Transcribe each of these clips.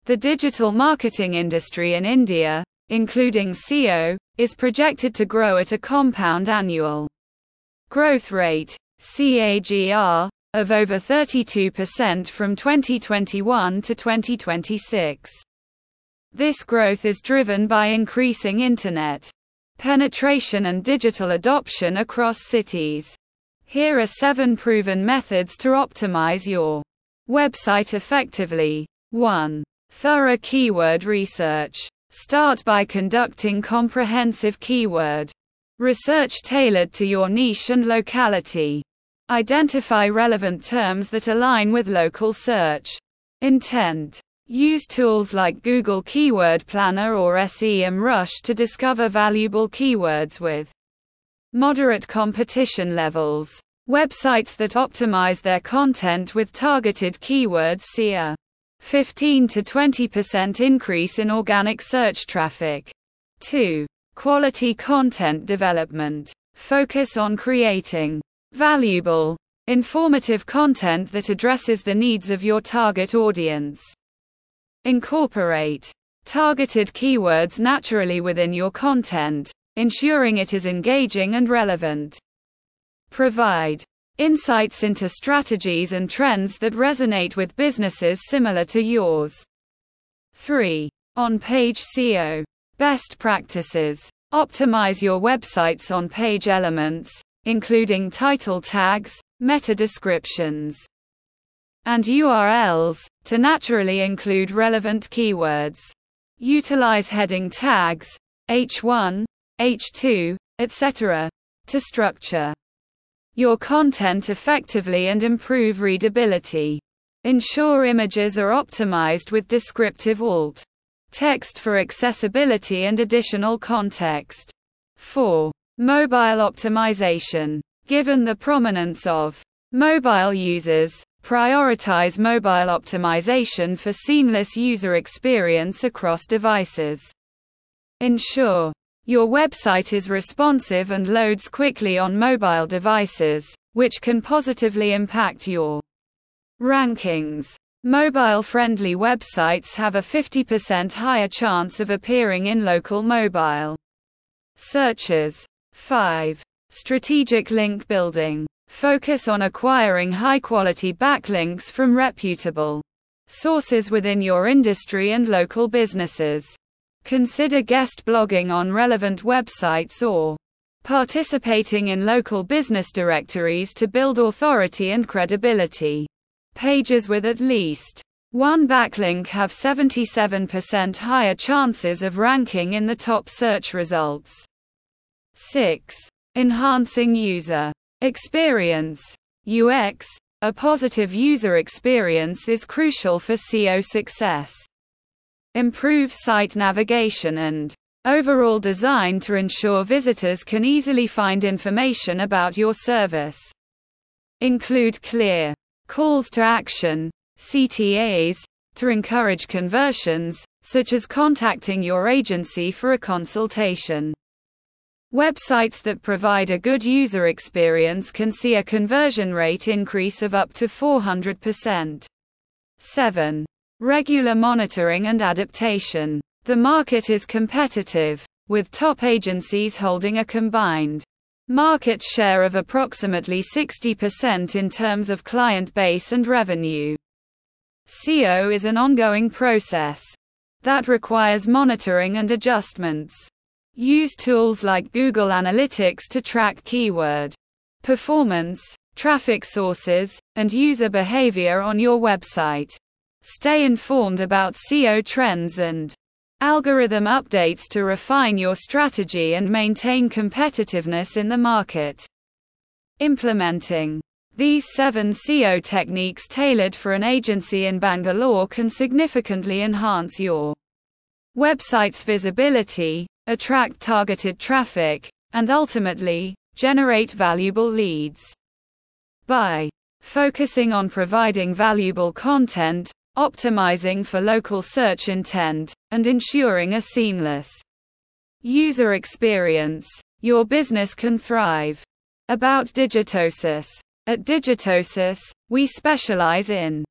The digital marketing industry in India, including SEO, is projected to grow at a compound annual growth rate, CAGR, of over 32% from 2021 to 2026. This growth is driven by increasing internet penetration and digital adoption across cities. Here are 7 proven methods to optimize your website effectively. 1. Thorough keyword research. Start by conducting comprehensive keyword research tailored to your niche and locality. Identify relevant terms that align with local search intent. Use tools like Google Keyword Planner or SEMrush to discover valuable keywords with moderate competition levels. Websites that optimize their content with targeted keywords see a 15 to 20% increase in organic search traffic. 2. Quality content development. Focus on creating valuable, informative content that addresses the needs of your target audience. Incorporate targeted keywords naturally within your content, ensuring it is engaging and relevant. Provide insights into strategies and trends that resonate with businesses similar to yours. 3. On-page SEO. Best practices. Optimize your website's on-page elements, including title tags, meta descriptions, and URLs, to naturally include relevant keywords. Utilize heading tags, H1, H2, etc., to structure your content effectively and improve readability. Ensure images are optimized with descriptive alt text for accessibility and additional context. 4. Mobile optimization. Given the prominence of mobile users, prioritize mobile optimization for seamless user experience across devices. Ensure your website is responsive and loads quickly on mobile devices, which can positively impact your rankings. Mobile-friendly websites have a 50% higher chance of appearing in local mobile searches. 5. Strategic link building. Focus on acquiring high-quality backlinks from reputable sources within your industry and local businesses. Consider guest blogging on relevant websites or participating in local business directories to build authority and credibility. Pages with at least one backlink have 77% higher chances of ranking in the top search results. 6. Enhancing user experience. UX. A positive user experience is crucial for SEO success. Improve site navigation and overall design to ensure visitors can easily find information about your service. Include clear calls to action, CTAs, to encourage conversions, such as contacting your agency for a consultation. Websites that provide a good user experience can see a conversion rate increase of up to 400%. 7. Regular monitoring and adaptation. The market is competitive, with top agencies holding a combined market share of approximately 60% in terms of client base and revenue. SEO is an ongoing process that requires monitoring and adjustments. Use tools like Google Analytics to track keyword performance, traffic sources, and user behavior on your website. Stay informed about SEO trends and algorithm updates to refine your strategy and maintain competitiveness in the market. Implementing these 7 SEO techniques tailored for an agency in Bangalore can significantly enhance your website's visibility, attract targeted traffic, and ultimately, generate valuable leads. By focusing on providing valuable content, optimizing for local search intent, and ensuring a seamless user experience, your business can thrive. About Digitosis. At Digitosis, we specialize in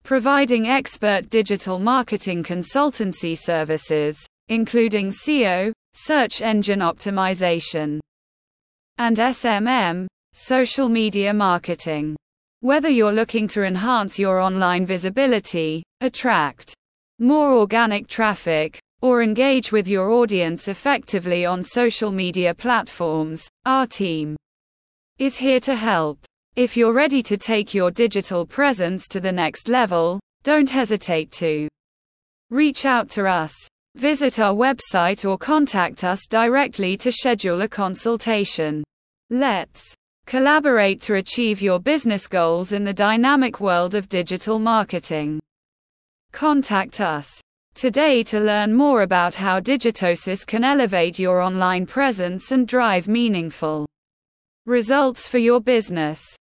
providing expert digital marketing consultancy services, including SEO, search engine optimization, and SMM, social media marketing. Whether you're looking to enhance your online visibility, attract more organic traffic, or engage with your audience effectively on social media platforms, our team is here to help. If you're ready to take your digital presence to the next level, don't hesitate to reach out to us. Visit our website or contact us directly to schedule a consultation. Let's collaborate to achieve your business goals in the dynamic world of digital marketing. Contact us today to learn more about how Digitosis can elevate your online presence and drive meaningful results for your business.